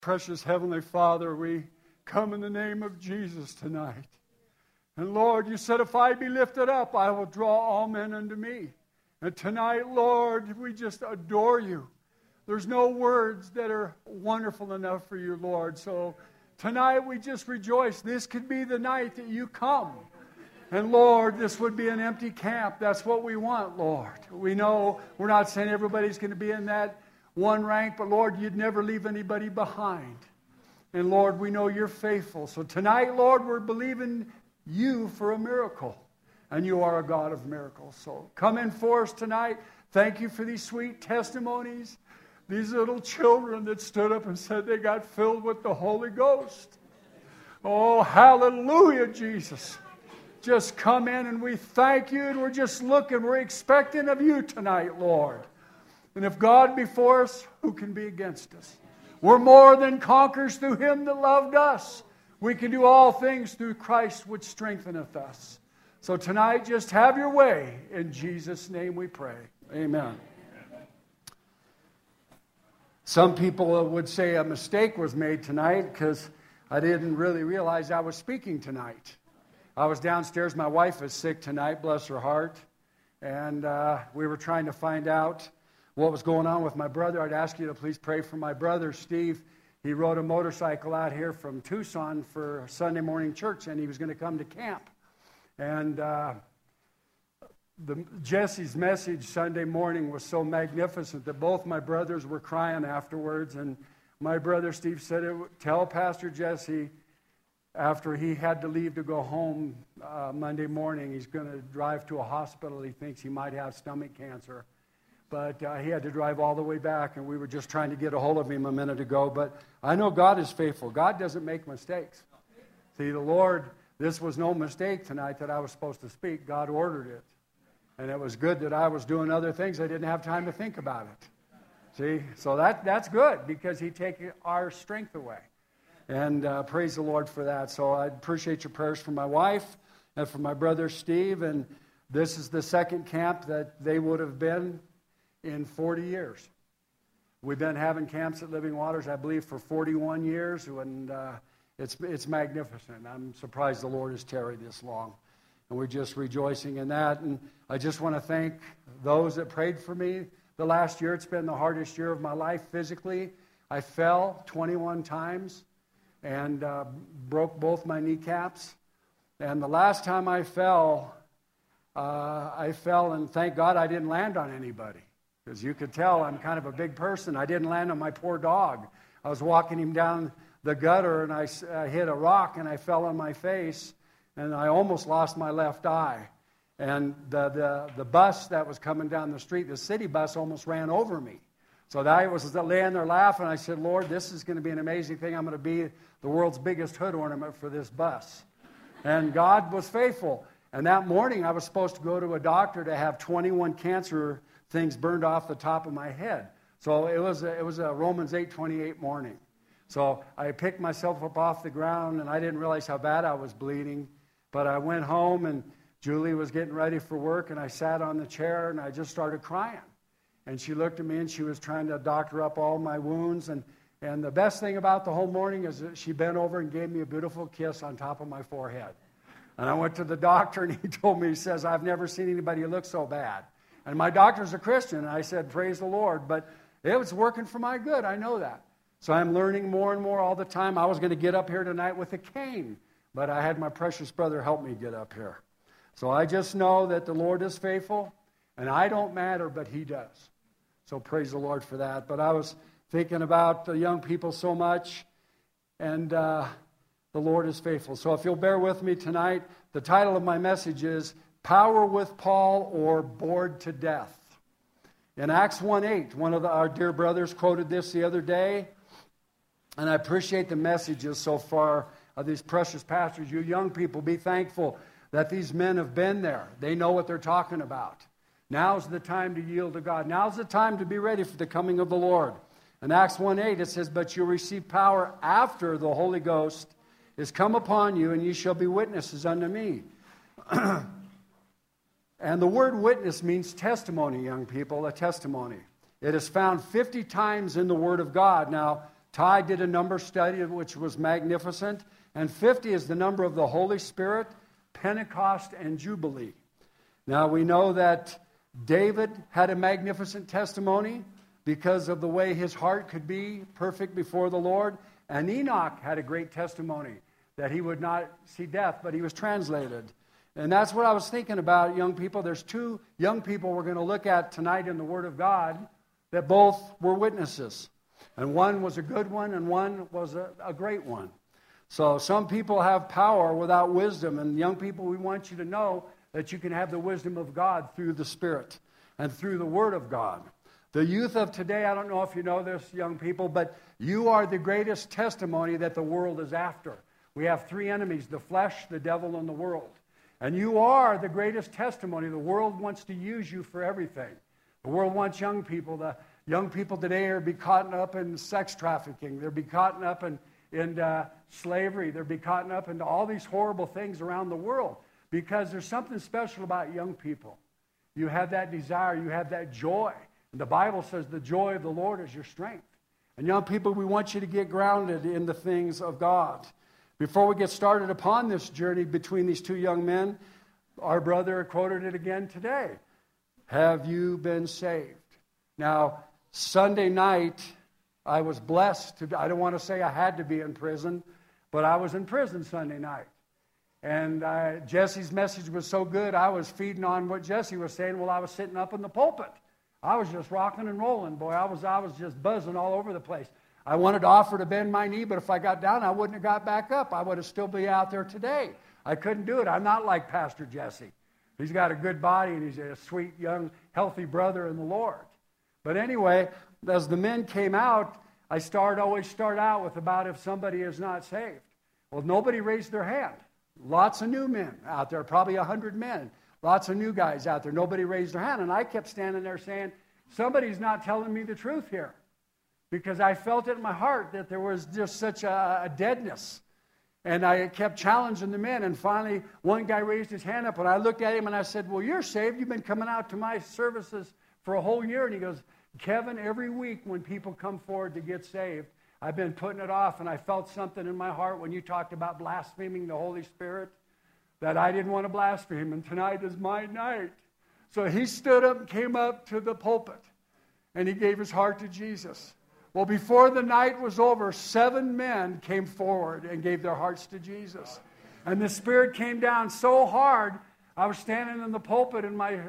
Precious Heavenly Father, we come in the name of Jesus tonight. And Lord, you said, if I be lifted up, I will draw all men unto me. And tonight, Lord, we just adore you. There's no words that are wonderful enough for you, Lord. So tonight we just rejoice. This could be the night that you come. And Lord, this would be an empty camp. That's what we want, Lord. We know we're not saying everybody's going to be in that one rank, but Lord, you'd never leave anybody behind. And Lord, we know you're faithful. So tonight, Lord, we're believing you for a miracle. And you are a God of miracles. So come in for us tonight. Thank you for these sweet testimonies. These little children that stood up and said they got filled with the Holy Ghost. Oh, hallelujah, Jesus. Just come in and we thank you, and we're just looking. We're expecting of you tonight, Lord. And if God be for us, who can be against us? We're more than conquerors through him that loved us. We can do all things through Christ which strengtheneth us. So tonight, just have your way. In Jesus' name we pray. Amen. Some people would say a mistake was made tonight because I didn't really realize I was speaking tonight. I was downstairs. My wife is sick tonight, bless her heart. And we were trying to find out what was going on with my brother. I'd ask you to please pray for my brother, Steve. He rode a motorcycle out here from Tucson for Sunday morning church, and he was going to come to camp. And Jesse's message Sunday morning was so magnificent that both my brothers were crying afterwards. And my brother Steve said, tell Pastor Jesse, after he had to leave to go home Monday morning, he's going to drive to a hospital. He thinks he might have stomach cancer. But he had to drive all the way back, and we were just trying to get a hold of him a minute ago. But I know God is faithful. God doesn't make mistakes. See, the Lord, this was no mistake tonight that I was supposed to speak. God ordered it. And it was good that I was doing other things. I didn't have time to think about it. See, so that's good because he takes our strength away. And praise the Lord for that. So I appreciate your prayers for my wife and for my brother Steve. And this is the second camp that they would have been in 40 years. We've been having camps at Living Waters, I believe, for 41 years, and it's magnificent. I'm surprised the Lord has tarried this long, and we're just rejoicing in that. And I just want to thank those that prayed for me the last year. It's been the hardest year of my life physically. I fell 21 times and broke both my kneecaps. And the last time I fell, and thank God I didn't land on anybody. Because you could tell I'm kind of a big person. I didn't land on my poor dog. I was walking him down the gutter, and I hit a rock, and I fell on my face, and I almost lost my left eye. And the bus that was coming down the street, the city bus, almost ran over me. So I was laying there laughing. I said, Lord, this is going to be an amazing thing. I'm going to be the world's biggest hood ornament for this bus. And God was faithful. And that morning, I was supposed to go to a doctor to have 21 cancer things burned off the top of my head. So it was a Romans 8:28 morning. So I picked myself up off the ground, and I didn't realize how bad I was bleeding. But I went home, and Julie was getting ready for work, and I sat on the chair, and I just started crying. And she looked at me, and she was trying to doctor up all my wounds. And the best thing about the whole morning is that she bent over and gave me a beautiful kiss on top of my forehead. And I went to the doctor, and he told me, he says, I've never seen anybody look so bad. And my doctor's a Christian, and I said, praise the Lord. But it was working for my good. I know that. So I'm learning more and more all the time. I was going to get up here tonight with a cane, but I had my precious brother help me get up here. So I just know that the Lord is faithful, and I don't matter, but he does. So praise the Lord for that. But I was thinking about the young people so much, and the Lord is faithful. So if you'll bear with me tonight, the title of my message is Power with Paul or Bored to Death. In Acts 1:8, one of our dear brothers quoted this the other day, and I appreciate the messages so far of these precious pastors. You young people, be thankful that these men have been there. They know what they're talking about. Now's the time to yield to God. Now's the time to be ready for the coming of the Lord. In Acts 1:8, it says, But you'll receive power after the Holy Ghost is come upon you, and ye shall be witnesses unto me. And the word witness means testimony, young people, a testimony. It is found 50 times in the Word of God. Now, Ty did a number study which was magnificent. And 50 is the number of the Holy Spirit, Pentecost, and Jubilee. Now we know that David had a magnificent testimony because of the way his heart could be perfect before the Lord. And Enoch had a great testimony that he would not see death, but he was translated. And that's what I was thinking about, young people. There's two young people we're going to look at tonight in the Word of God that both were witnesses. And one was a good one and one was a great one. So some people have power without wisdom. And young people, we want you to know that you can have the wisdom of God through the Spirit and through the Word of God. The youth of today, I don't know if you know this, young people, but you are the greatest testimony that the world is after. We have three enemies, the flesh, the devil, and the world. And you are the greatest testimony. The world wants to use you for everything. The world wants young people. The young people today are be caught up in sex trafficking. They'll be caught up in slavery. They'll be caught up into all these horrible things around the world because there's something special about young people. You have that desire. You have that joy. And the Bible says the joy of the Lord is your strength. And young people, we want you to get grounded in the things of God. Before we get started upon this journey between these two young men, our brother quoted it again today. Have you been saved? Now, Sunday night, I was blessed to, I don't want to say I had to be in prison, but I was in prison Sunday night. And Jesse's message was so good, I was feeding on what Jesse was saying while I was sitting up in the pulpit. I was just rocking and rolling, boy. I was just buzzing all over the place. I wanted to offer to bend my knee, but if I got down, I wouldn't have got back up. I would have still be out there today. I couldn't do it. I'm not like Pastor Jesse. He's got a good body, and he's a sweet, young, healthy brother in the Lord. But anyway, as the men came out, I always start out with about if somebody is not saved. Well, nobody raised their hand. Lots of new men out there, probably 100 men. Lots of new guys out there. Nobody raised their hand. And I kept standing there saying, somebody's not telling me the truth here. Because I felt it in my heart that there was just such a deadness. And I kept challenging the men. And finally, one guy raised his hand up. And I looked at him and I said, well, you're saved. You've been coming out to my services for a whole year. And he goes, Kevin, every week when people come forward to get saved, I've been putting it off. And I felt something in my heart when you talked about blaspheming the Holy Spirit, that I didn't want to blaspheme. And tonight is my night. So he stood up and came up to the pulpit. And he gave his heart to Jesus. Well, before the night was over, 7 men came forward and gave their hearts to Jesus. And the Spirit came down so hard, I was standing in the pulpit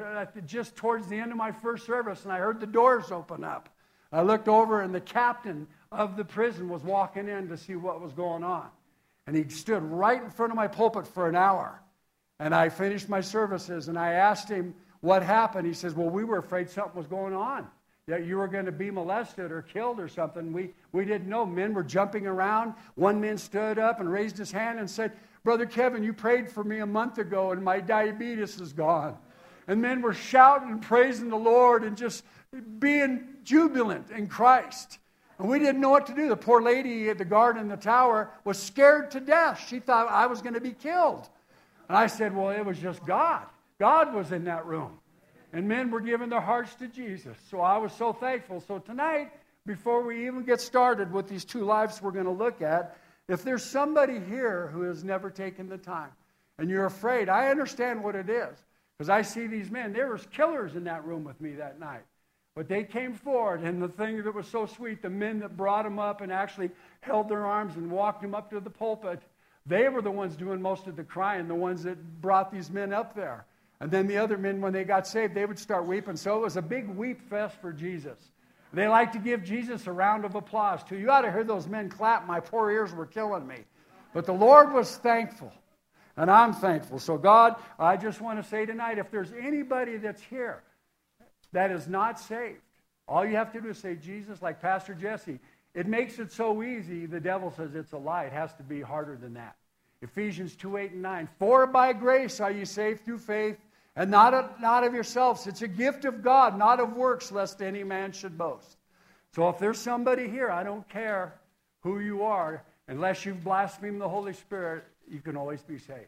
just towards the end of my first service, and I heard the doors open up. I looked over, and the captain of the prison was walking in to see what was going on. And he stood right in front of my pulpit for an hour. And I finished my services, and I asked him what happened. He says, well, we were afraid something was going on. That you were going to be molested or killed or something. We didn't know. Men were jumping around. One man stood up and raised his hand and said, Brother Kevin, you prayed for me a month ago and my diabetes is gone. And men were shouting and praising the Lord and just being jubilant in Christ. And we didn't know what to do. The poor lady at the guard in the tower was scared to death. She thought I was going to be killed. And I said, well, it was just God. God was in that room. And men were giving their hearts to Jesus. So I was so thankful. So tonight, before we even get started with these two lives we're going to look at, if there's somebody here who has never taken the time, and you're afraid, I understand what it is. Because I see these men. There was killers in that room with me that night. But they came forward, and the thing that was so sweet, the men that brought them up and actually held their arms and walked them up to the pulpit, they were the ones doing most of the crying, the ones that brought these men up there. And then the other men, when they got saved, they would start weeping. So it was a big weep fest for Jesus. They like to give Jesus a round of applause, too. You ought to hear those men clap. My poor ears were killing me. But the Lord was thankful, and I'm thankful. So God, I just want to say tonight, if there's anybody that's here that is not saved, all you have to do is say, Jesus, like Pastor Jesse. It makes it so easy. The devil says it's a lie. It has to be harder than that. Ephesians 2:8-9. For by grace are you saved through faith, and not of yourselves. It's a gift of God, not of works, lest any man should boast. So if there's somebody here, I don't care who you are, unless you've blasphemed the Holy Spirit, you can always be saved.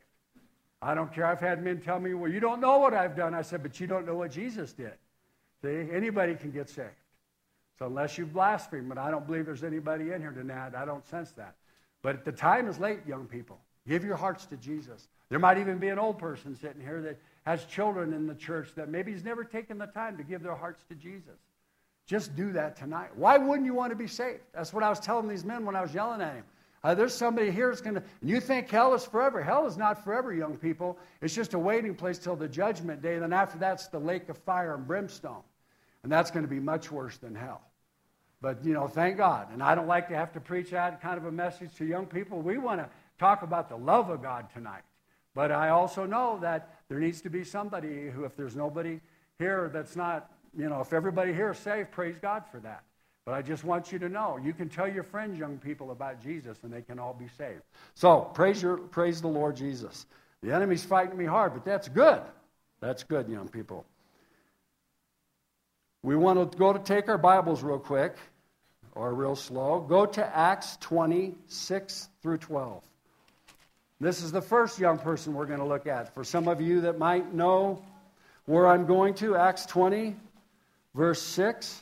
I don't care. I've had men tell me, well, you don't know what I've done. I said, but you don't know what Jesus did. See, anybody can get saved. So unless you blaspheme, and I don't believe there's anybody in here tonight, I don't sense that. But the time is late, young people. Give your hearts to Jesus. There might even be an old person sitting here that has children in the church that maybe has never taken the time to give their hearts to Jesus. Just do that tonight. Why wouldn't you want to be saved? That's what I was telling these men when I was yelling at him. There's somebody here that's going to... You think hell is forever. Hell is not forever, young people. It's just a waiting place till the judgment day. Then after that's the lake of fire and brimstone. And that's going to be much worse than hell. But, thank God. And I don't like to have to preach that kind of a message to young people. We want to talk about the love of God tonight. But I also know that there needs to be somebody who, if there's nobody here that's not, if everybody here is saved, praise God for that. But I just want you to know, you can tell your friends, young people, about Jesus, and they can all be saved. So, praise the Lord Jesus. The enemy's fighting me hard, but that's good. That's good, young people. We want to go to take our Bibles real quick, or real slow. Go to Acts 20:6 through 12. This is the first young person we're going to look at. For some of you that might know where I'm going to, Acts 20, verse 6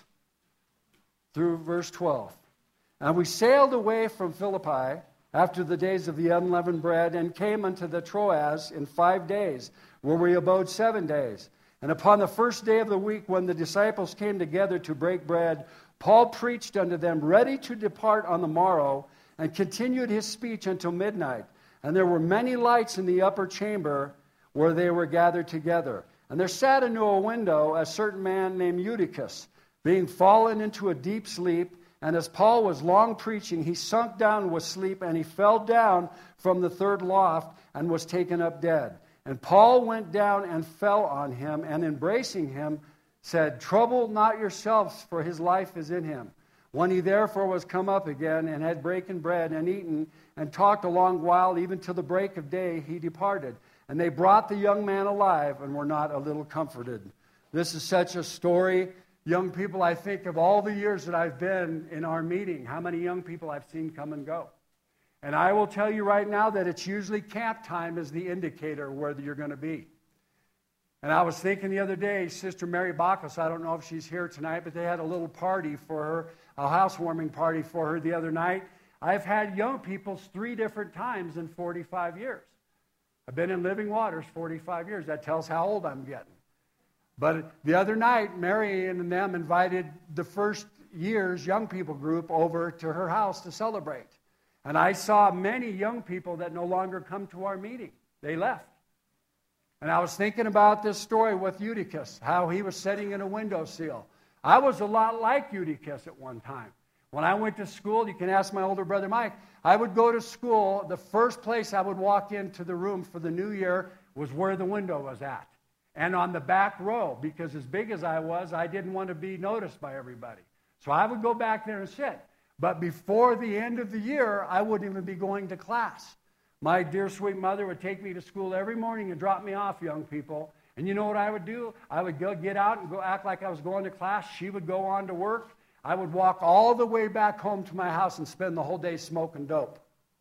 through verse 12. And we sailed away from Philippi after the days of the unleavened bread, and came unto the Troas in 5 days, where we abode 7 days. And upon the first day of the week, when the disciples came together to break bread, Paul preached unto them, ready to depart on the morrow, and continued his speech until midnight. And there were many lights in the upper chamber where they were gathered together. And there sat into a window a certain man named Eutychus, being fallen into a deep sleep. And as Paul was long preaching, he sunk down with sleep, and he fell down from the third loft and was taken up dead. And Paul went down and fell on him, and embracing him, said, Trouble not yourselves, for his life is in him. When he therefore was come up again, and had broken bread and eaten, and talked a long while, even till the break of day, he departed. And they brought the young man alive, and were not a little comforted. This is such a story. Young people, I think of all the years that I've been in our meeting, how many young people I've seen come and go. And I will tell you right now that it's usually camp time is the indicator where you're going to be. And I was thinking the other day, Sister Mary Bacchus, I don't know if she's here tonight, but they had a little party for her, a housewarming party for her the other night. I've had young people 3 different times in 45 years. I've been in Living Waters 45 years. That tells how old I'm getting. But the other night, Mary and them invited the first year's young people group over to her house to celebrate. And I saw many young people that no longer come to our meeting. They left. And I was thinking about this story with Eutychus, how he was sitting in a windowsill. I was a lot like Eutychus at one time. When I went to school, you can ask my older brother Mike, I would go to school, the first place I would walk into the room for the new year was where the window was at. And on the back row, because as big as I was, I didn't want to be noticed by everybody. So I would go back there and sit. But before the end of the year, I wouldn't even be going to class. My dear sweet mother would take me to school every morning and drop me off, young people. And you know what I would do? I would go get out and go act like I was going to class. She would go on to work. I would walk all the way back home to my house and spend the whole day smoking dope.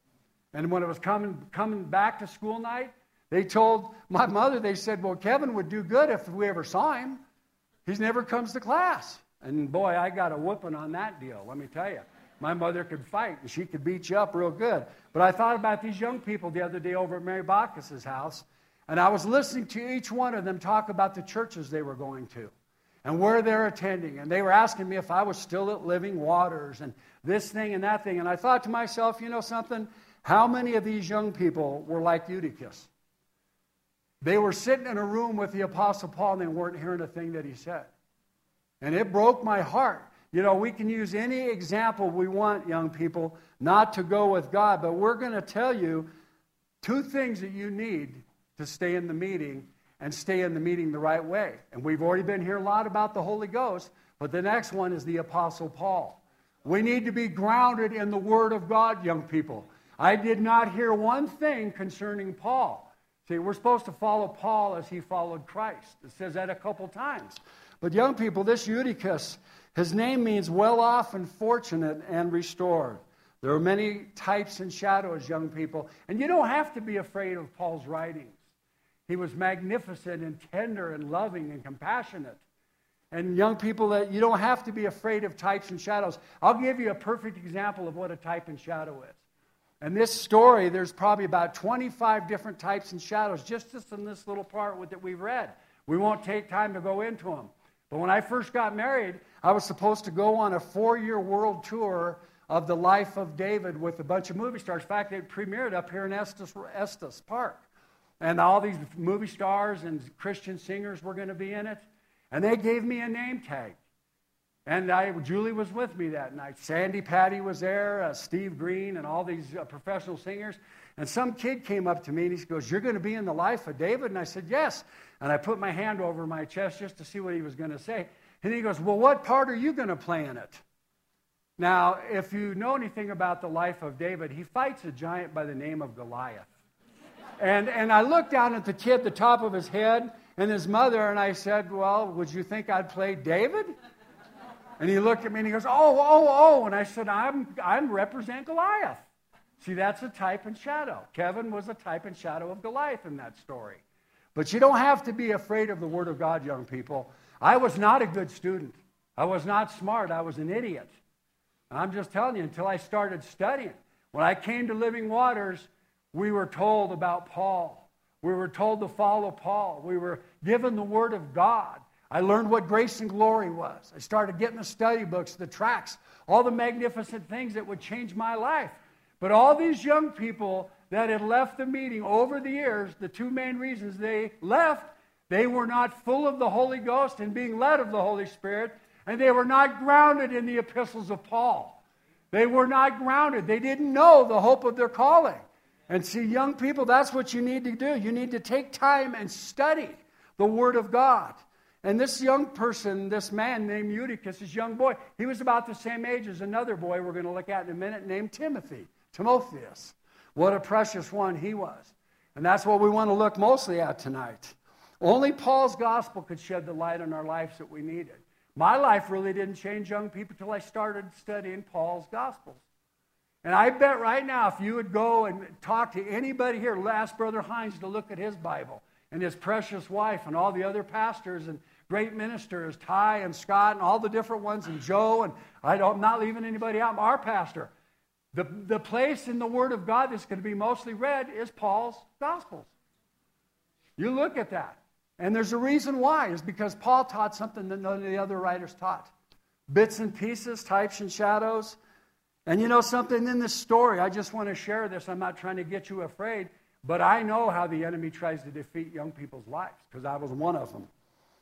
And when it was coming back to school night, they told my mother, they said, well, Kevin would do good if we ever saw him. He never comes to class. And boy, I got a whooping on that deal, let me tell you. My mother could fight, and she could beat you up real good. But I thought about these young people the other day over at Mary Bacchus' house, and I was listening to each one of them talk about the churches they were going to and where they're attending. And they were asking me if I was still at Living Waters and this thing and that thing. And I thought to myself, you know something? How many of these young people were like Eutychus? They were sitting in a room with the Apostle Paul, and they weren't hearing a thing that he said. And it broke my heart. You know, we can use any example we want, young people, not to go with God. But we're going to tell you 2 things that you need to stay in the meeting and stay in the meeting the right way. And we've already been here a lot about the Holy Ghost, but the next one is the Apostle Paul. We need to be grounded in the Word of God, young people. I did not hear one thing concerning Paul. See, we're supposed to follow Paul as he followed Christ. It says that a couple times. But young people, this Eutychus, his name means well off and fortunate and restored. There are many types and shadows, young people. And you don't have to be afraid of Paul's writings. He was magnificent and tender and loving and compassionate. And young people, that you don't have to be afraid of types and shadows. I'll give you a perfect example of what a type and shadow is. In this story, there's probably about 25 different types and shadows, just in this little part that we've read. We won't take time to go into them. But when I first got married, I was supposed to go on a 4-year world tour of the life of David with a bunch of movie stars. In fact, it premiered up here in Estes Park. And all these movie stars and Christian singers were going to be in it. And they gave me a name tag. And Julie was with me that night. Sandy Patty was there, Steve Green, and all these professional singers. And some kid came up to me and he goes, "You're going to be in the life of David?" And I said, "Yes." And I put my hand over my chest just to see what he was going to say. And he goes, "Well, what part are you going to play in it?" Now, if you know anything about the life of David, he fights a giant by the name of Goliath. And I looked down at the kid, the top of his head, and his mother, and I said, "Well, would you think I'd play David?" And he looked at me and he goes, "Oh." And I said, I'm represent Goliath. See, that's a type and shadow. Kevin was a type and shadow of Goliath in that story. But you don't have to be afraid of the Word of God, young people. I was not a good student. I was not smart. I was an idiot. And I'm just telling you, until I started studying. When I came to Living Waters, we were told about Paul. We were told to follow Paul. We were given the Word of God. I learned what grace and glory was. I started getting the study books, the tracts, all the magnificent things that would change my life. But all these young people that had left the meeting over the years, the two main reasons they left, they were not full of the Holy Ghost and being led of the Holy Spirit, and they were not grounded in the epistles of Paul. They were not grounded. They didn't know the hope of their calling. And see, young people, that's what you need to do. You need to take time and study the Word of God. And this young person, this man named Eutychus, this young boy, he was about the same age as another boy we're going to look at in a minute named Timotheus. What a precious one he was. And that's what we want to look mostly at tonight. Only Paul's gospel could shed the light on our lives that we needed. My life really didn't change, young people, until I started studying Paul's gospels. And I bet right now, if you would go and talk to anybody here, ask Brother Hines to look at his Bible, and his precious wife, and all the other pastors and great ministers, Ty and Scott, and all the different ones, and Joe, and I'm not leaving anybody out, our pastor. The place in the Word of God that's going to be mostly read is Paul's Gospels. You look at that. And there's a reason why. It's because Paul taught something that none of the other writers taught. Bits and pieces, types and shadows. And you know something in this story, I just want to share this. I'm not trying to get you afraid, but I know how the enemy tries to defeat young people's lives, because I was one of them.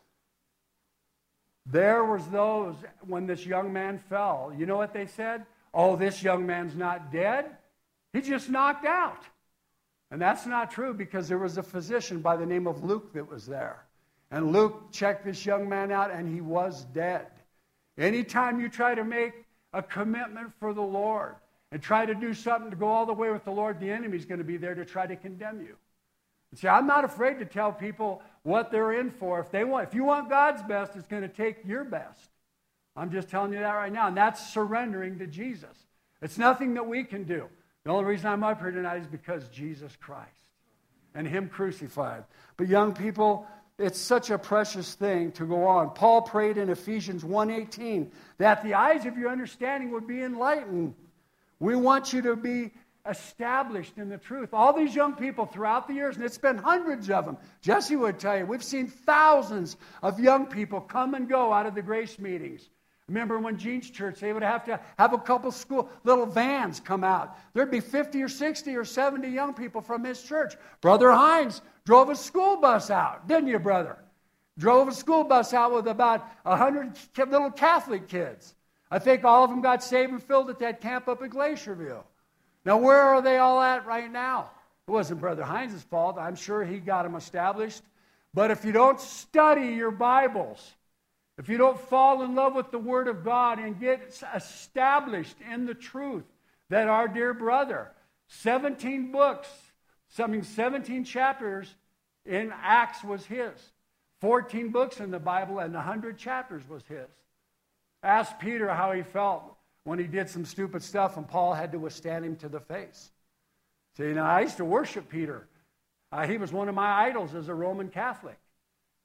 There was those, when this young man fell, you know what they said? "Oh, this young man's not dead. He just knocked out." And that's not true, because there was a physician by the name of Luke that was there. And Luke checked this young man out, and he was dead. Anytime you try to make a commitment for the Lord and try to do something to go all the way with the Lord, the enemy's going to be there to try to condemn you. And see, I'm not afraid to tell people what they're in for. If you want God's best, it's going to take your best. I'm just telling you that right now. And that's surrendering to Jesus. It's nothing that we can do. The only reason I'm up here tonight is because Jesus Christ and Him crucified. But young people, it's such a precious thing to go on. Paul prayed in Ephesians 1:18 that the eyes of your understanding would be enlightened. We want you to be established in the truth. All these young people throughout the years, and it's been hundreds of them. Jesse would tell you, we've seen thousands of young people come and go out of the grace meetings. Remember when Gene's church, they would have to have a couple little vans come out. There'd be 50 or 60 or 70 young people from his church. Brother Hines drove a school bus out, didn't you, brother? Drove a school bus out with about 100 little Catholic kids. I think all of them got saved and filled at that camp up at Glacierville. Now, where are they all at right now? It wasn't Brother Hines' fault. I'm sure he got them established. But if you don't study your Bibles, if you don't fall in love with the Word of God and get established in the truth that our dear brother, 17 books, 17 chapters in Acts was his. 14 books in the Bible and 100 chapters was his. Ask Peter how he felt when he did some stupid stuff and Paul had to withstand him to the face. See, now I used to worship Peter. He was one of my idols as a Roman Catholic.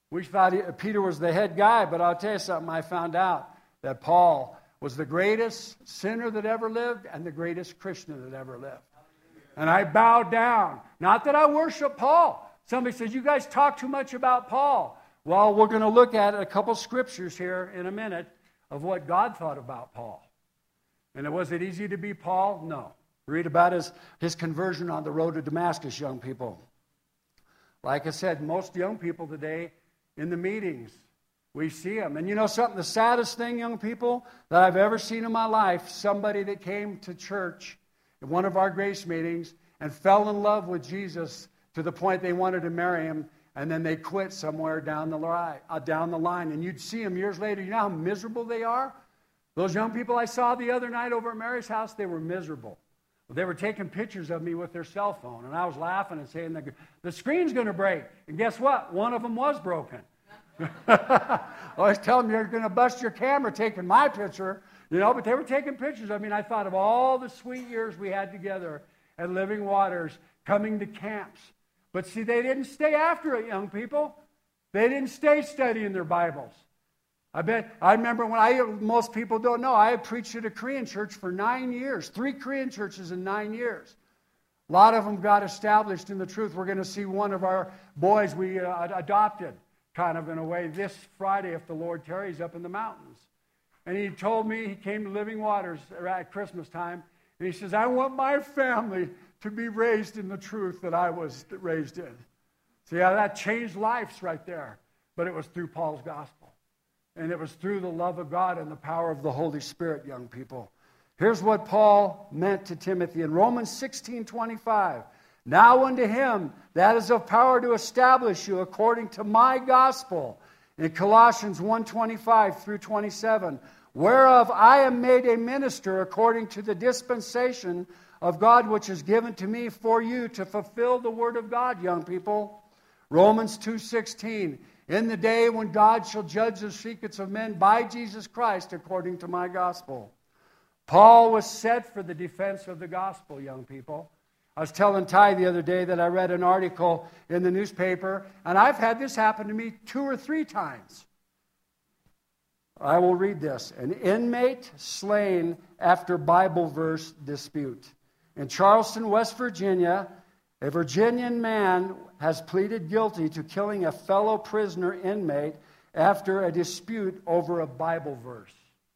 We thought Peter was the head guy, but I'll tell you something. I found out that Paul was the greatest sinner that ever lived and the greatest Christian that ever lived. And I bowed down. Not that I worship Paul. Somebody says, you guys talk too much about Paul. Well, we're going to look at a couple scriptures here in a minute of what God thought about Paul. And was it easy to be Paul? No. Read about his conversion on the road to Damascus, young people. Like I said, most young people today in the meetings, we see them. And you know something? The saddest thing, young people, that I've ever seen in my life, somebody that came to church at one of our grace meetings and fell in love with Jesus to the point they wanted to marry him, and then they quit somewhere down the line. And you'd see them years later. You know how miserable they are? Those young people I saw the other night over at Mary's house, they were miserable. They were taking pictures of me with their cell phone, and I was laughing and saying, the screen's going to break. And guess what? One of them was broken. I was telling them, you're going to bust your camera taking my picture, but they were taking pictures. I mean, I thought of all the sweet years we had together at Living Waters, coming to camps. But see, they didn't stay after it, young people. They didn't stay studying their Bibles. I remember most people don't know, I preached at a Korean church for 9 years, 3 Korean churches in 9 years. A lot of them got established in the truth. We're going to see one of our boys we adopted, kind of in a way, this Friday, if the Lord tarries, up in the mountains. And he told me, he came to Living Waters at Christmas time, and he says, I want my family to be raised in the truth that I was raised in. See how that changed lives right there. But it was through Paul's gospel. And it was through the love of God and the power of the Holy Spirit, young people. Here's what Paul meant to Timothy in Romans 16:25. Now unto him that is of power to establish you according to my gospel. In Colossians 1:25 through 27. Whereof I am made a minister according to the dispensation of God which is given to me for you to fulfill the word of God, young people. Romans 2:16. In the day when God shall judge the secrets of men by Jesus Christ according to my gospel. Paul was set for the defense of the gospel, young people. I was telling Ty the other day that I read an article in the newspaper, and I've had this happen to me 2 or 3 times. I will read this. An inmate slain after Bible verse dispute. In Charleston, West Virginia, a Virginian man has pleaded guilty to killing a fellow prisoner inmate after a dispute over a Bible verse.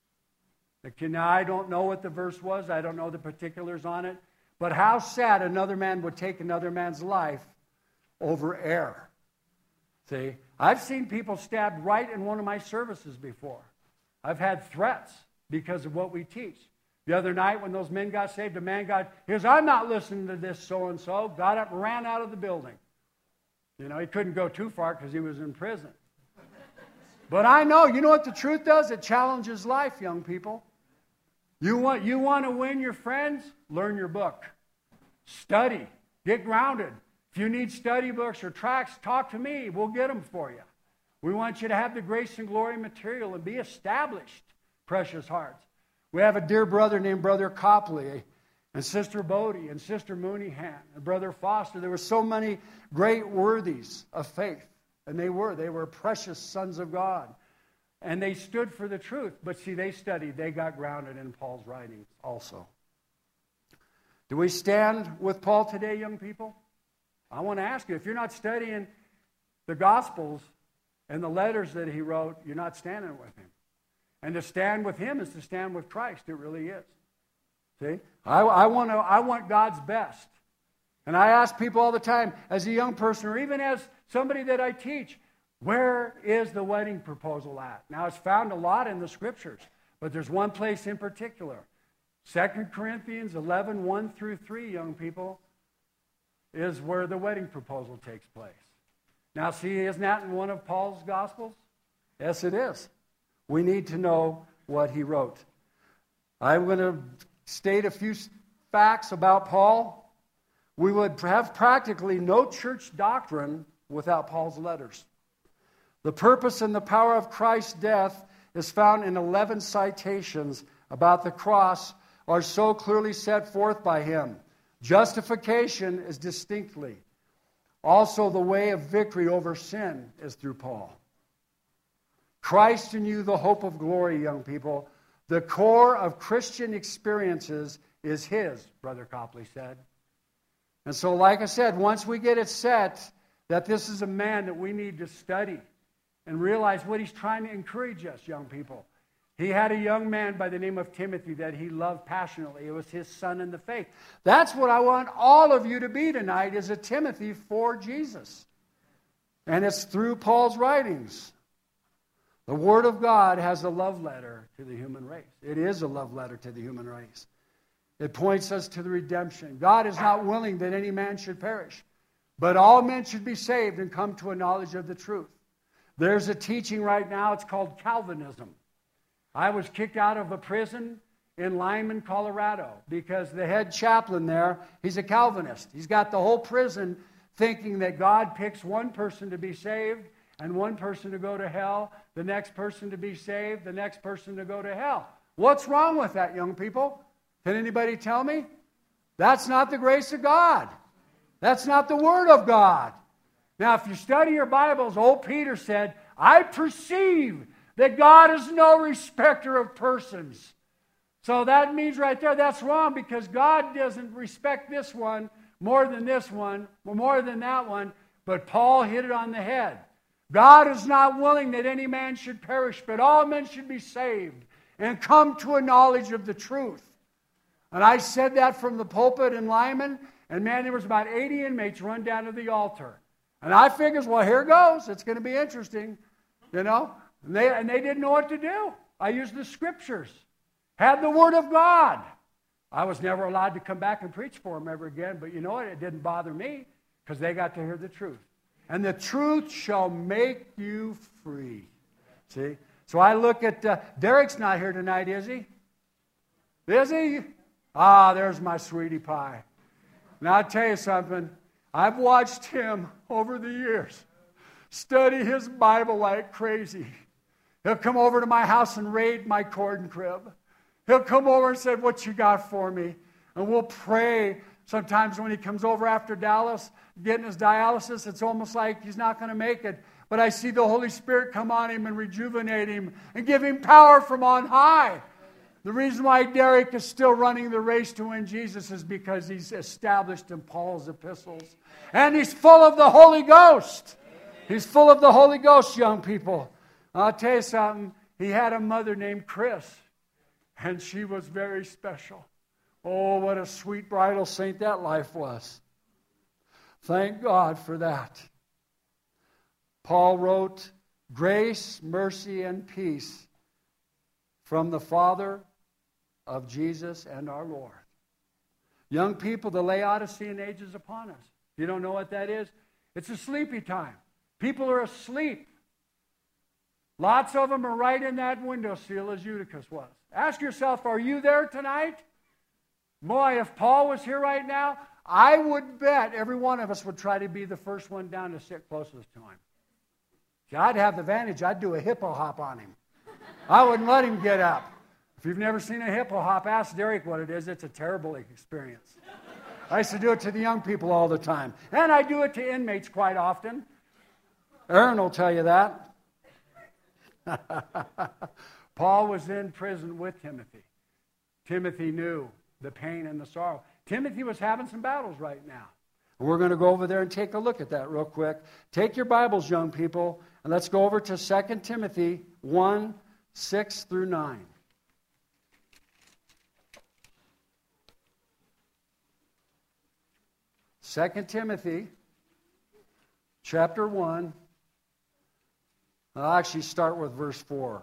Now, I don't know what the verse was. I don't know the particulars on it. But how sad another man would take another man's life over error. See, I've seen people stabbed right in one of my services before. I've had threats because of what we teach. The other night when those men got saved, a man here's, I'm not listening to this so-and-so, got up and ran out of the building. He couldn't go too far because he was in prison. But I know, you know what the truth does? It challenges life, young people. You want to win your friends? Learn your book. Study. Get grounded. If you need study books or tracts, talk to me. We'll get them for you. We want you to have the grace and glory material and be established, precious hearts. We have a dear brother named Brother Copley and Sister Bodie and Sister Mooneyhan and Brother Foster. There were so many great worthies of faith. And they were precious sons of God. And they stood for the truth. But see, they studied. They got grounded in Paul's writings also. Do we stand with Paul today, young people? I want to ask you, if you're not studying the Gospels and the letters that he wrote, you're not standing with him. And to stand with him is to stand with Christ. It really is. See? I want God's best. And I ask people all the time, as a young person, or even as somebody that I teach, where is the wedding proposal at? Now, it's found a lot in the Scriptures, but there's one place in particular. 2 Corinthians 11, 1 through 3, young people, is where the wedding proposal takes place. Now, see, isn't that in one of Paul's Gospels? Yes, it is. We need to know what he wrote. I'm going to state a few facts about Paul. We would have practically no church doctrine without Paul's letters. The purpose and the power of Christ's death is found in 11 citations about the cross are so clearly set forth by him. Justification is distinctly. Also, the way of victory over sin is through Paul. Christ in you, the hope of glory, young people. The core of Christian experiences is His, Brother Copley said. And so, like I said, once we get it set that this is a man that we need to study and realize what he's trying to encourage us, young people. He had a young man by the name of Timothy that he loved passionately. It was his son in the faith. That's what I want all of you to be tonight, is a Timothy for Jesus. And it's through Paul's writings. The Word of God has a love letter to the human race. It is a love letter to the human race. It points us to the redemption. God is not willing that any man should perish, but all men should be saved and come to a knowledge of the truth. There's a teaching right now, it's called Calvinism. I was kicked out of a prison in Lyman, Colorado, because the head chaplain there, he's a Calvinist. He's got the whole prison thinking that God picks one person to be saved and one person to go to hell, the next person to be saved, the next person to go to hell. What's wrong with that, young people? Can anybody tell me? That's not the grace of God. That's not the Word of God. Now, if you study your Bibles, old Peter said, I perceive that God is no respecter of persons. So that means right there, that's wrong, because God doesn't respect this one more than this one, or more than that one. But Paul hit it on the head. God is not willing that any man should perish, but all men should be saved and come to a knowledge of the truth. And I said that from the pulpit in Lyman, and man, there was about 80 inmates run down to the altar. And I figures, well, here goes. It's going to be interesting, you know. And they didn't know what to do. I used the Scriptures. Had the Word of God. I was never allowed to come back and preach for them ever again. But you know what? It didn't bother me, because they got to hear the truth. And the truth shall make you free. See? So I look at, Derek's not here tonight, is he? Is he? Ah, there's my sweetie pie. Now I'll tell you something. I've watched him over the years study his Bible like crazy. He'll come over to my house and raid my corn crib. He'll come over and say, what you got for me? And we'll pray. Sometimes when he comes over after Dallas, getting his dialysis, it's almost like he's not going to make it. But I see the Holy Spirit come on him and rejuvenate him and give him power from on high. The reason why Derek is still running the race to win Jesus is because he's established in Paul's epistles. And he's full of the Holy Ghost. He's full of the Holy Ghost, young people. I'll tell you something. He had a mother named Chris, and she was very special. Oh, what a sweet bridal saint that life was. Thank God for that. Paul wrote, grace, mercy, and peace from the Father of Jesus and our Lord. Young people, the Laodicean age is upon us. You don't know what that is? It's a sleepy time. People are asleep. Lots of them are right in that windowsill as Eutychus was. Ask yourself, are you there tonight? Boy, if Paul was here right now, I would bet every one of us would try to be the first one down to sit closest to him. See, I'd have the advantage. I'd do a hippo hop on him. I wouldn't let him get up. If you've never seen a hippo hop, ask Derek what it is. It's a terrible experience. I used to do it to the young people all the time. And I do it to inmates quite often. Aaron will tell you that. Paul was in prison with Timothy. Timothy knew the pain and the sorrow. Timothy was having some battles right now. We're going to go over there and take a look at that real quick. Take your Bibles, young people, and let's go over to 2 Timothy 1, 6 through 9. 2 Timothy chapter 1. I'll actually start with verse 4.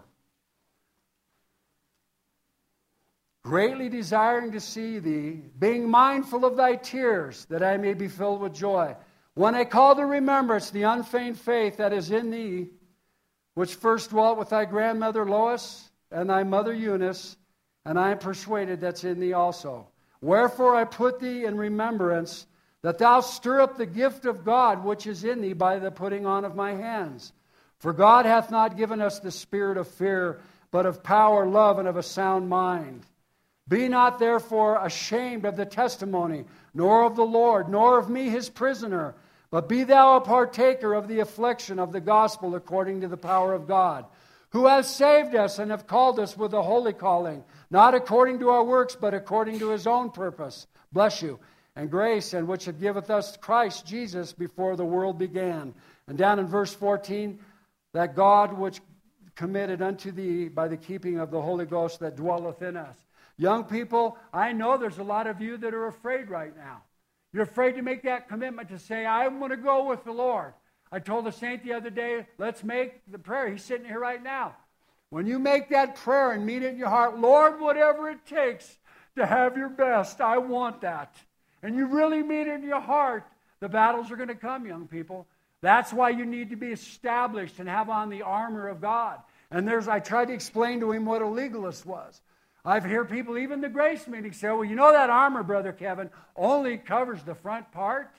Greatly desiring to see thee, being mindful of thy tears, that I may be filled with joy. When I call to remembrance the unfeigned faith that is in thee, which first dwelt with thy grandmother Lois and thy mother Eunice, and I am persuaded that's in thee also. Wherefore I put thee in remembrance, that thou stir up the gift of God which is in thee by the putting on of my hands. For God hath not given us the spirit of fear, but of power, love, and of a sound mind. Be not therefore ashamed of the testimony, nor of the Lord, nor of me his prisoner, but be thou a partaker of the affliction of the gospel according to the power of God, who has saved us and have called us with a holy calling, not according to our works, but according to his own purpose. Bless you. And grace, and which had giveth us Christ Jesus before the world began. And down in verse 14, that God which committed unto thee by the keeping of the Holy Ghost that dwelleth in us. Young people, I know there's a lot of you that are afraid right now. You're afraid to make that commitment to say, I'm going to go with the Lord. I told the saint the other day, let's make the prayer. He's sitting here right now. When you make that prayer and mean it in your heart, Lord, whatever it takes to have your best, I want that. And you really mean it in your heart, the battles are going to come, young people. That's why you need to be established and have on the armor of God. And I tried to explain to him what a legalist was. I've heard people, even the grace meeting, say, well, you know that armor, Brother Kevin, only covers the front part?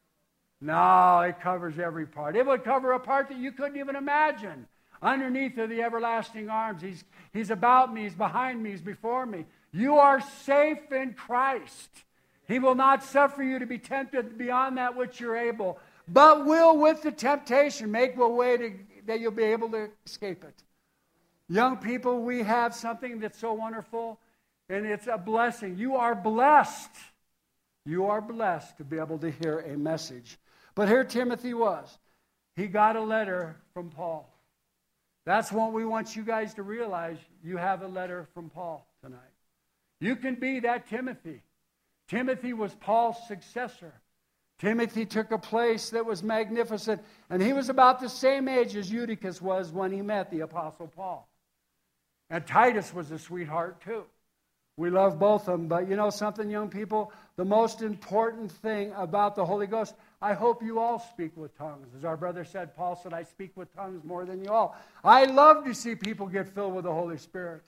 No, it covers every part. It would cover a part that you couldn't even imagine. Underneath are the everlasting arms. He's about me, he's behind me, he's before me. You are safe in Christ. He will not suffer you to be tempted beyond that which you're able, but will with the temptation make a way that you'll be able to escape it. Young people, we have something that's so wonderful, and it's a blessing. You are blessed. You are blessed to be able to hear a message. But here Timothy was. He got a letter from Paul. That's what we want you guys to realize. You have a letter from Paul tonight. You can be that Timothy. Timothy was Paul's successor. Timothy took a place that was magnificent, and he was about the same age as Eutychus was when he met the Apostle Paul. And Titus was a sweetheart too. We love both of them, but you know something, young people? The most important thing about the Holy Ghost, I hope you all speak with tongues. As our brother said, Paul said, I speak with tongues more than you all. I love to see people get filled with the Holy Spirit.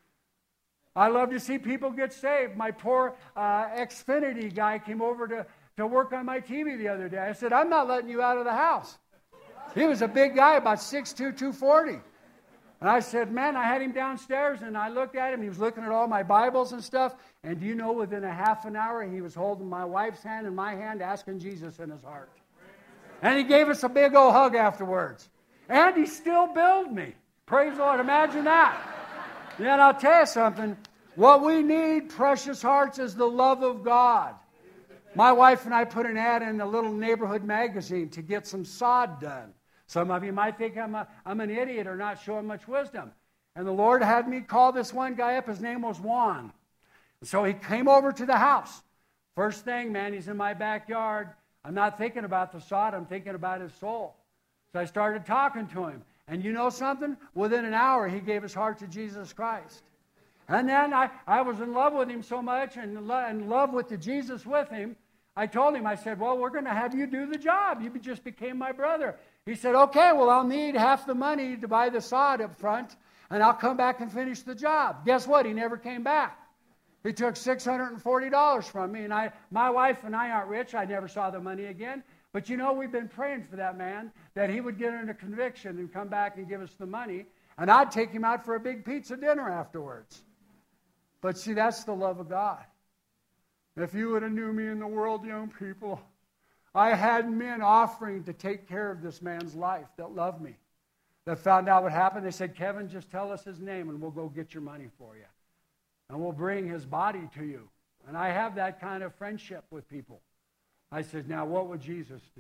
I love to see people get saved. My poor Xfinity guy came over to work on my TV the other day. I said, I'm not letting you out of the house. He was a big guy, about 6'2", 240. And I said, man, I had him downstairs, and I looked at him. He was looking at all my Bibles and stuff. And do you know, within a half an hour, he was holding my wife's hand and my hand, asking Jesus in his heart. And he gave us a big old hug afterwards. And he still billed me. Praise the Lord. Imagine that. Yeah, and I'll tell you something. What we need, precious hearts, is the love of God. My wife and I put an ad in a little neighborhood magazine to get some sod done. Some of you might think I'm an idiot or not showing much wisdom. And the Lord had me call this one guy up. His name was Juan. So he came over to the house. First thing, man, he's in my backyard. I'm not thinking about the sod. I'm thinking about his soul. So I started talking to him. And you know something? Within an hour, he gave his heart to Jesus Christ. And then I was in love with him so much, and in love with the Jesus with him, I told him, I said, well, we're going to have you do the job. You just became my brother. He said, okay, well, I'll need half the money to buy the sod up front, and I'll come back and finish the job. Guess what? He never came back. He took $640 from me, and my wife and I aren't rich. I never saw the money again. But you know, we've been praying for that man, that he would get into conviction and come back and give us the money, and I'd take him out for a big pizza dinner afterwards. But see, that's the love of God. If you would have knew me in the world, young people, I had men offering to take care of this man's life that loved me, that found out what happened. They said, Kevin, just tell us his name and we'll go get your money for you. And we'll bring his body to you. And I have that kind of friendship with people. I said, now what would Jesus do?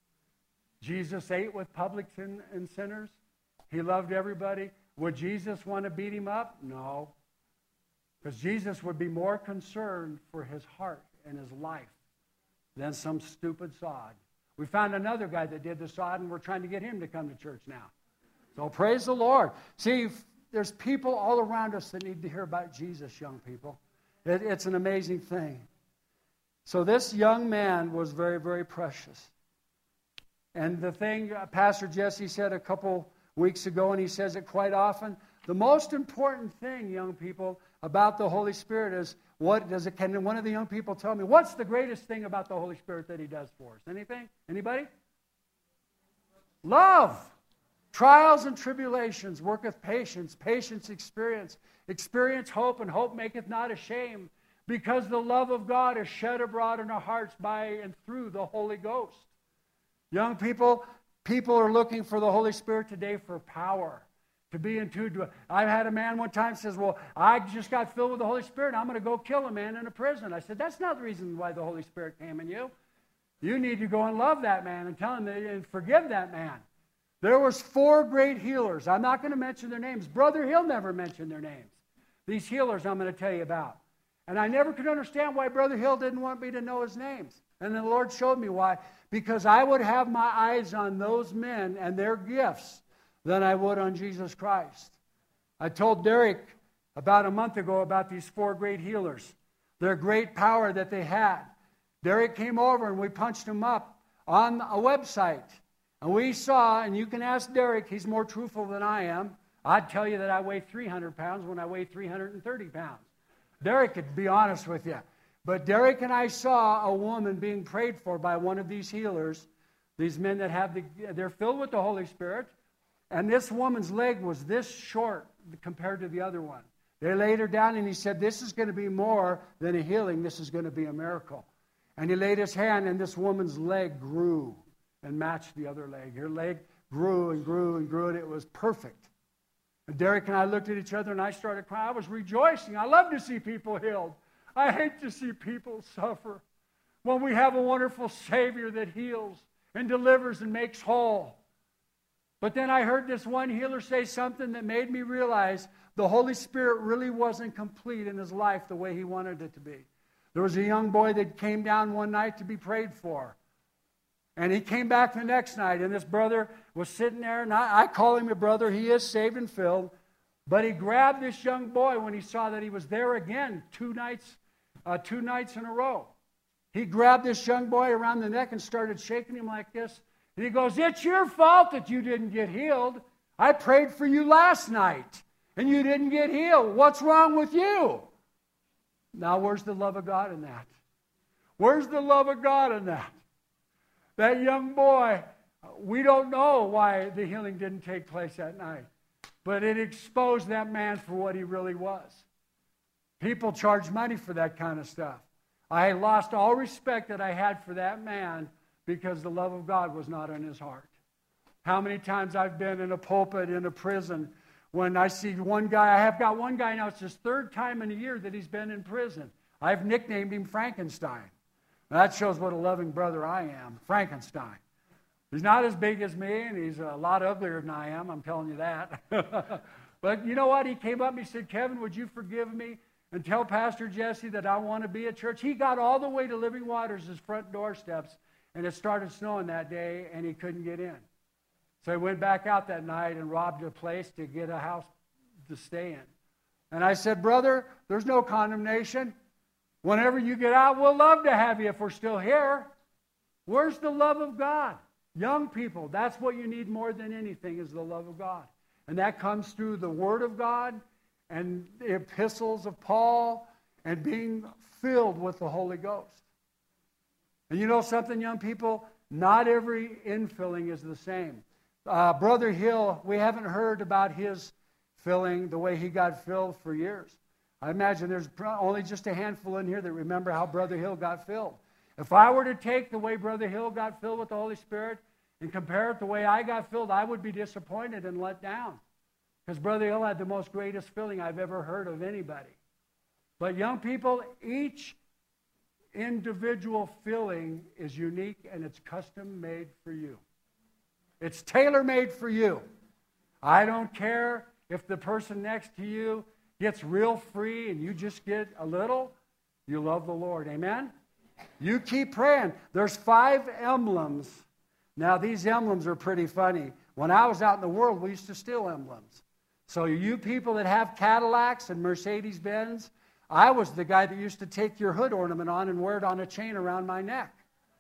Jesus ate with publicans and sinners. He loved everybody. Would Jesus want to beat him up? No. Because Jesus would be more concerned for his heart and his life than some stupid sod. We found another guy that did the sod, and we're trying to get him to come to church now. So praise the Lord. See, there's people all around us that need to hear about Jesus, young people. It's an amazing thing. So this young man was very, very precious. And the thing Pastor Jesse said a couple weeks ago, and he says it quite often, the most important thing, young people, about the Holy Spirit is, can one of the young people tell me, what's the greatest thing about the Holy Spirit that he does for us? Anything? Anybody? Love. Trials and tribulations worketh patience. Patience experience. Experience hope, and hope maketh not ashamed. Because the love of God is shed abroad in our hearts by and through the Holy Ghost. Young people are looking for the Holy Spirit today for power. to be entombed. I've had a man one time says, well, I just got filled with the Holy Spirit. I'm going to go kill a man in a prison. I said, that's not the reason why the Holy Spirit came in you. You need to go and love that man and tell him and forgive that man. There was 4 great healers. I'm not going to mention their names. Brother Hill never mentioned their names. These healers I'm going to tell you about. And I never could understand why Brother Hill didn't want me to know his names. And the Lord showed me why. Because I would have my eyes on those men and their gifts than I would on Jesus Christ. I told Derek about a month ago about these 4 great healers. Their great power that they had. Derek came over and we punched him up on a website. And we saw, and you can ask Derek, he's more truthful than I am. I'd tell you that I weigh 300 pounds when I weigh 330 pounds. Derek could be honest with you. But Derek and I saw a woman being prayed for by one of these healers. These men that they're filled with the Holy Spirit. And this woman's leg was this short compared to the other one. They laid her down and he said, this is going to be more than a healing. This is going to be a miracle. And he laid his hand and this woman's leg grew and matched the other leg. Her leg grew and grew and grew and it was perfect. And Derek and I looked at each other and I started crying. I was rejoicing. I love to see people healed. I hate to see people suffer when we have a wonderful Savior that heals and delivers and makes whole. But then I heard this one healer say something that made me realize the Holy Spirit really wasn't complete in his life the way he wanted it to be. There was a young boy that came down one night to be prayed for. And he came back the next night, and this brother was sitting there, and I call him a brother. He is saved and filled. But he grabbed this young boy when he saw that he was there again 2 nights in a row. He grabbed this young boy around the neck and started shaking him like this. And he goes, it's your fault that you didn't get healed. I prayed for you last night, and you didn't get healed. What's wrong with you? Now, where's the love of God in that? Where's the love of God in that? That young boy, we don't know why the healing didn't take place that night. But it exposed that man for what he really was. People charge money for that kind of stuff. I lost all respect that I had for that man because the love of God was not in his heart. How many times I've been in a pulpit, in a prison, when I see one guy, I have got one guy now, it's his 3rd time in a year that he's been in prison. I've nicknamed him Frankenstein. That shows what a loving brother I am, Frankenstein. He's not as big as me, and he's a lot uglier than I am, I'm telling you that. But you know what? He came up and he said, Kevin, would you forgive me and tell Pastor Jesse that I want to be at church? He got all the way to Living Waters' front doorsteps, and it started snowing that day, and he couldn't get in. So he went back out that night and robbed a place to get a house to stay in. And I said, brother, there's no condemnation. Whenever you get out, we'll love to have you if we're still here. Where's the love of God? Young people, that's what you need more than anything is the love of God. And that comes through the Word of God and the epistles of Paul and being filled with the Holy Ghost. And you know something, young people? Not every infilling is the same. Brother Hill, we haven't heard about his filling, the way he got filled for years. I imagine there's only just a handful in here that remember how Brother Hill got filled. If I were to take the way Brother Hill got filled with the Holy Spirit and compare it to the way I got filled, I would be disappointed and let down. Because Brother Hill had the most greatest filling I've ever heard of anybody. But young people, each individual filling is unique and it's custom made for you. It's tailor-made for you. I don't care if the person next to you gets real free and you just get a little. You love the Lord. Amen? You keep praying. There's 5 emblems. Now, these emblems are pretty funny. When I was out in the world, we used to steal emblems. So you people that have Cadillacs and Mercedes-Benz, I was the guy that used to take your hood ornament on and wear it on a chain around my neck.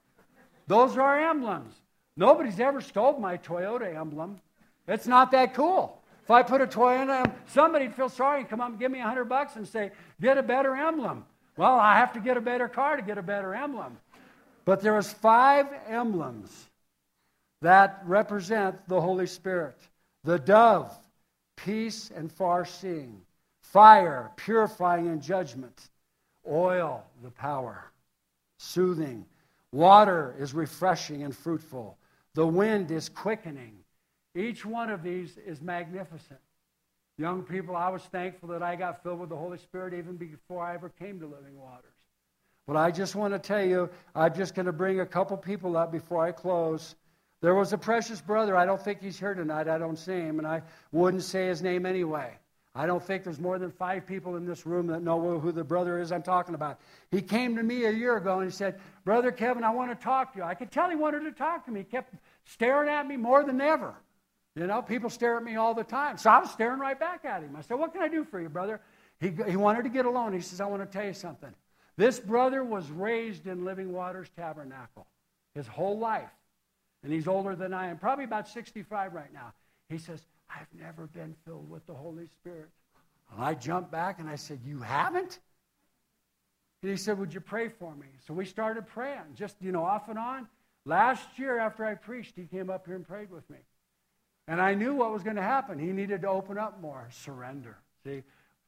Those are emblems. Nobody's ever stole my Toyota emblem. It's not that cool. If I put a Toyota, somebody'd feel sorry and come up and give me $100 and say, get a better emblem. Well, I have to get a better car to get a better emblem. But there was 5 emblems that represent the Holy Spirit. The dove, peace and far-seeing. Fire, purifying and judgment. Oil, the power. Soothing. Water is refreshing and fruitful. The wind is quickening. Each one of these is magnificent. Young people, I was thankful that I got filled with the Holy Spirit even before I ever came to Living Waters. But I just want to tell you, I'm just going to bring a couple people up before I close. There was a precious brother. I don't think he's here tonight. I don't see him, and I wouldn't say his name anyway. I don't think there's more than 5 people in this room that know who the brother is I'm talking about. He came to me a year ago and he said, Brother Kevin, I want to talk to you. I could tell he wanted to talk to me. He kept staring at me more than ever. You know, people stare at me all the time. So I was staring right back at him. I said, what can I do for you, brother? He wanted to get alone. He says, I want to tell you something. This brother was raised in Living Waters Tabernacle his whole life. And he's older than I am, probably about 65 right now. He says, I've never been filled with the Holy Spirit. And I jumped back and I said, you haven't? And he said, would you pray for me? So we started praying, just, off and on. Last year after I preached, he came up here and prayed with me. And I knew what was going to happen. He needed to open up more, surrender. See,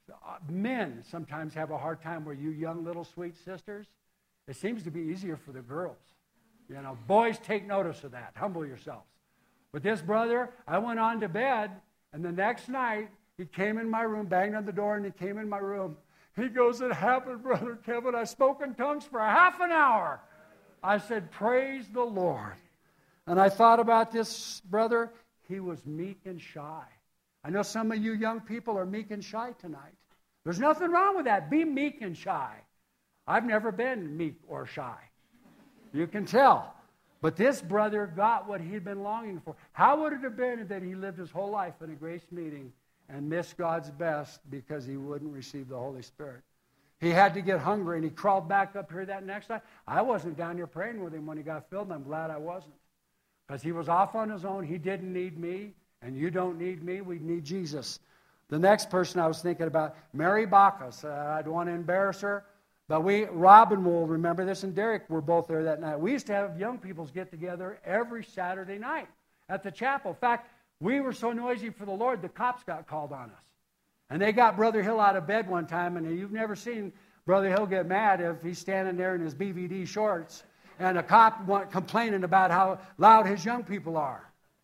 men sometimes have a hard time where you young little sweet sisters, it seems to be easier for the girls. Boys, take notice of that. Humble yourselves. But this brother, I went on to bed, and the next night, he came in my room, banged on the door, and he came in my room. He goes, it happened, Brother Kevin. I spoke in tongues for a half an hour. I said, praise the Lord. And I thought about this brother. He was meek and shy. I know some of you young people are meek and shy tonight. There's nothing wrong with that. Be meek and shy. I've never been meek or shy. You can tell. But this brother got what he'd been longing for. How would it have been that he lived his whole life in a grace meeting and missed God's best because he wouldn't receive the Holy Spirit? He had to get hungry, and he crawled back up here that next night. I wasn't down here praying with him when he got filled, and I'm glad I wasn't. Because he was off on his own. He didn't need me, and you don't need me. We need Jesus. The next person I was thinking about, Mary Bacchus. I don't want to embarrass her. But Robin will remember this, and Derek were both there that night. We used to have young peoples get together every Saturday night at the chapel. In fact, we were so noisy for the Lord, the cops got called on us. And they got Brother Hill out of bed one time, and you've never seen Brother Hill get mad if he's standing there in his BVD shorts, and a cop complaining about how loud his young people are.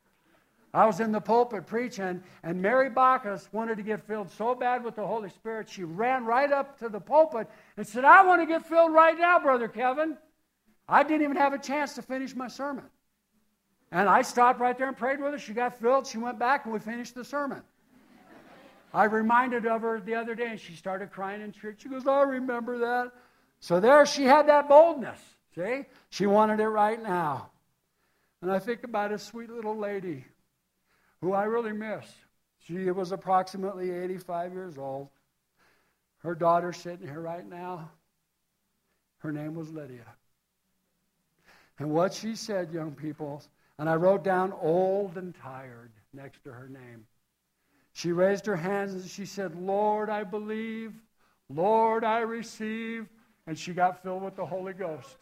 I was in the pulpit preaching, and Mary Bacchus wanted to get filled so bad with the Holy Spirit, she ran right up to the pulpit and said, I want to get filled right now, Brother Kevin. I didn't even have a chance to finish my sermon. And I stopped right there and prayed with her. She got filled. She went back, and we finished the sermon. I reminded of her the other day, and she started crying in church. She goes, I remember that. So there she had that boldness. See? She wanted it right now. And I think about a sweet little lady who I really miss. She was approximately 85 years old. Her daughter's sitting here right now. Her name was Lydia. And what she said, young people, and I wrote down old and tired next to her name. She raised her hands and she said, Lord, I believe. Lord, I receive. And she got filled with the Holy Ghost.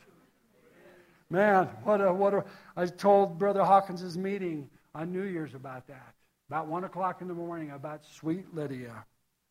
Man, I told Brother Hawkins' meeting on New Year's about that. About 1 o'clock in the morning, about sweet Lydia.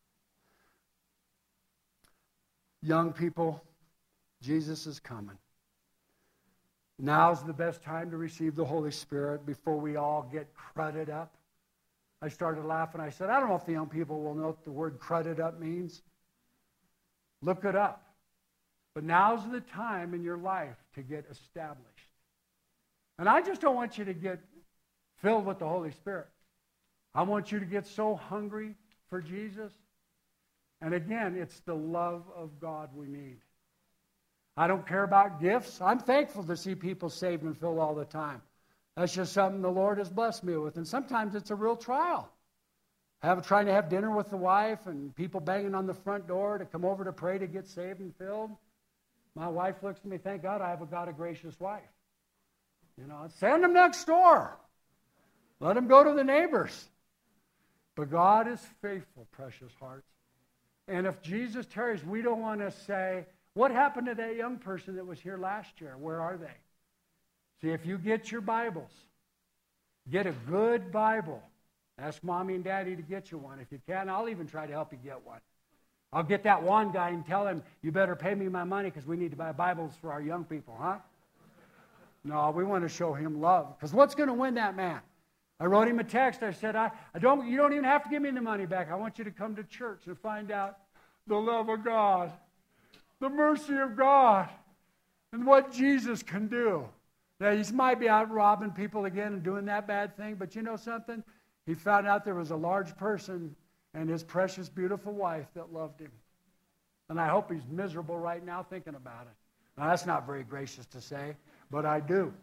Young people, Jesus is coming. Now's the best time to receive the Holy Spirit before we all get crudded up. I started laughing. I said, I don't know if the young people will know what the word crudded up means. Look it up. But now's the time in your life to get established. And I just don't want you to get filled with the Holy Spirit. I want you to get so hungry for Jesus. And again, it's the love of God we need. I don't care about gifts. I'm thankful to see people saved and filled all the time. That's just something the Lord has blessed me with. And sometimes it's a real trial. Trying to have dinner with the wife and people banging on the front door to come over to pray to get saved and filled. My wife looks at me, thank God I have a gracious wife. Send them next door. Let them go to the neighbors. But God is faithful, precious hearts. And if Jesus tarries, we don't want to say, what happened to that young person that was here last year? Where are they? See, if you get your Bibles, get a good Bible. Ask Mommy and Daddy to get you one. If you can, I'll even try to help you get one. I'll get that one guy and tell him, you better pay me my money because we need to buy Bibles for our young people, huh? No, we want to show him love. Because what's going to win that man? I wrote him a text. I said, you don't even have to give me the money back. I want you to come to church and find out the love of God, the mercy of God, and what Jesus can do. Now, he might be out robbing people again and doing that bad thing, but you know something? He found out there was a large person and his precious, beautiful wife that loved him. And I hope he's miserable right now thinking about it. Now, that's not very gracious to say, but I do.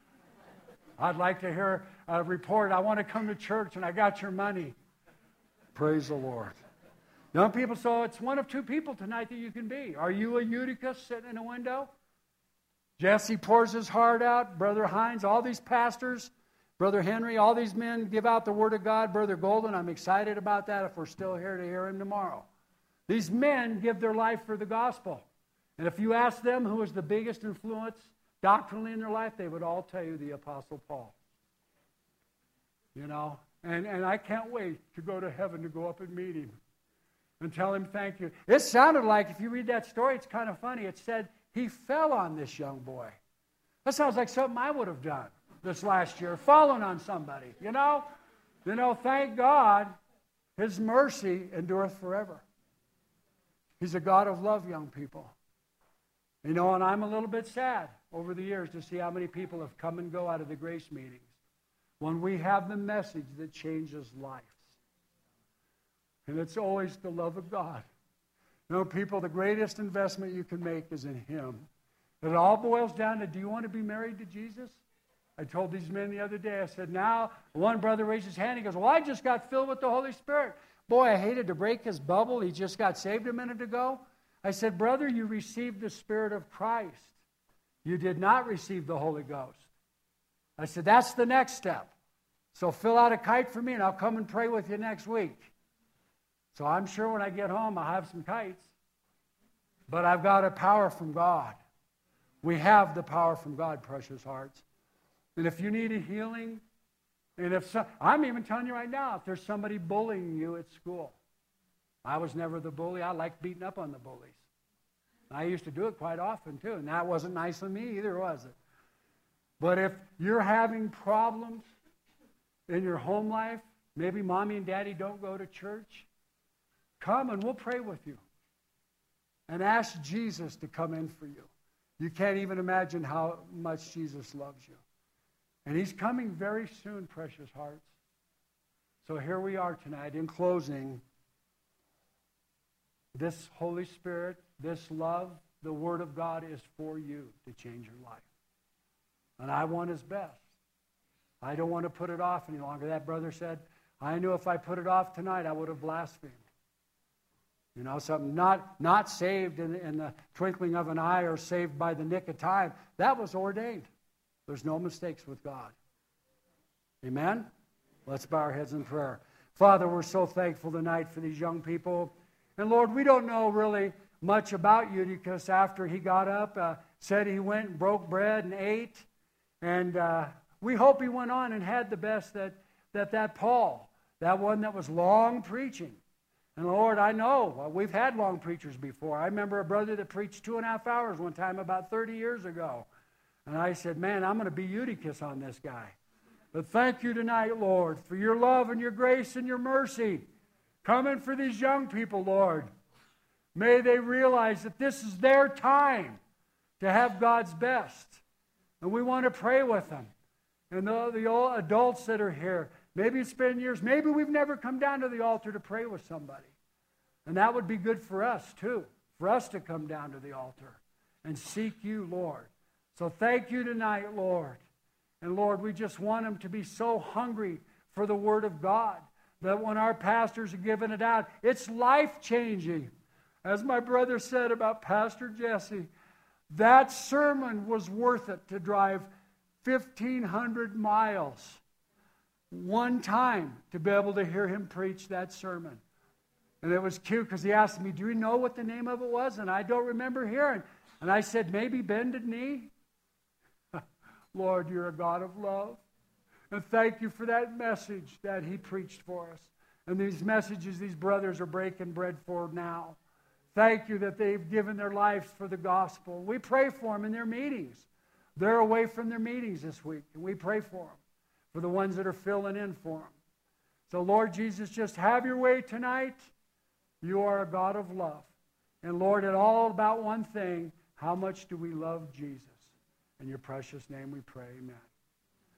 I'd like to hear a report. I want to come to church and I got your money. Praise the Lord. Young people, so it's one of two people tonight that you can be. Are you a Eutychus sitting in a window? Jesse pours his heart out. Brother Hines, all these pastors, Brother Henry, all these men give out the Word of God. Brother Golden, I'm excited about that if we're still here to hear him tomorrow. These men give their life for the gospel. And if you ask them who was the biggest influence doctrinally in their life, they would all tell you the Apostle Paul. You know, and I can't wait to go to heaven to go up and meet him and tell him thank you. It sounded like, if you read that story, it's kind of funny. It said he fell on this young boy. That sounds like something I would have done this last year, fallen on somebody, you know? You know, thank God, his mercy endureth forever. He's a God of love, young people. You know, and I'm a little bit sad over the years to see how many people have come and go out of the grace meetings when we have the message that changes lives. And it's always the love of God. You know, people, the greatest investment you can make is in Him. It all boils down to, do you want to be married to Jesus? I told these men the other day, I said, now, one brother raised his hand. He goes, well, I just got filled with the Holy Spirit. Boy, I hated to break his bubble. He just got saved a minute ago. I said, brother, you received the Spirit of Christ. You did not receive the Holy Ghost. I said, that's the next step. So fill out a kite for me, and I'll come and pray with you next week. So I'm sure when I get home, I'll have some kites. But I've got a power from God. We have the power from God, precious hearts. And if you need a healing, and I'm even telling you right now, if there's somebody bullying you at school. I was never the bully. I liked beating up on the bullies. I used to do it quite often, too. And that wasn't nice of me either, was it? But if you're having problems in your home life, maybe mommy and daddy don't go to church, come and we'll pray with you. And ask Jesus to come in for you. You can't even imagine how much Jesus loves you. And He's coming very soon, precious hearts. So here we are tonight. In closing, this Holy Spirit, this love, the Word of God is for you to change your life. And I want His best. I don't want to put it off any longer. That brother said, I knew if I put it off tonight, I would have blasphemed. You know, something not saved in the twinkling of an eye or saved by the nick of time. That was ordained. There's no mistakes with God. Amen? Let's bow our heads in prayer. Father, we're so thankful tonight for these young people. And Lord, we don't know really much about Eutychus after he got up, said he went and broke bread and ate. And we hope he went on and had the best that Paul, that one that was long preaching. And Lord, I know we've had long preachers before. I remember a brother that preached 2.5 hours one time about 30 years ago. And I said, man, I'm going to be Eutychus on this guy. But thank you tonight, Lord, for your love and your grace and your mercy. Coming for these young people, Lord. May they realize that this is their time to have God's best. And we want to pray with them. And the old adults that are here, maybe it's been years, maybe we've never come down to the altar to pray with somebody. And that would be good for us, too, for us to come down to the altar and seek you, Lord. So thank you tonight, Lord. And Lord, we just want them to be so hungry for the Word of God that when our pastors are giving it out, it's life-changing. As my brother said about Pastor Jesse, that sermon was worth it to drive 1,500 miles one time to be able to hear him preach that sermon. And it was cute because he asked me, do you know what the name of it was? And I don't remember hearing. And I said, maybe Bended Knee? Lord, you're a God of love. And thank you for that message that he preached for us. And these messages these brothers are breaking bread for now. Thank you that they've given their lives for the gospel. We pray for them in their meetings. They're away from their meetings this week, and we pray for them. for the ones that are filling in for them. So, Lord Jesus, just have your way tonight. You are a God of love. And, Lord, it's all about one thing. How much do we love Jesus? In your precious name we pray, amen.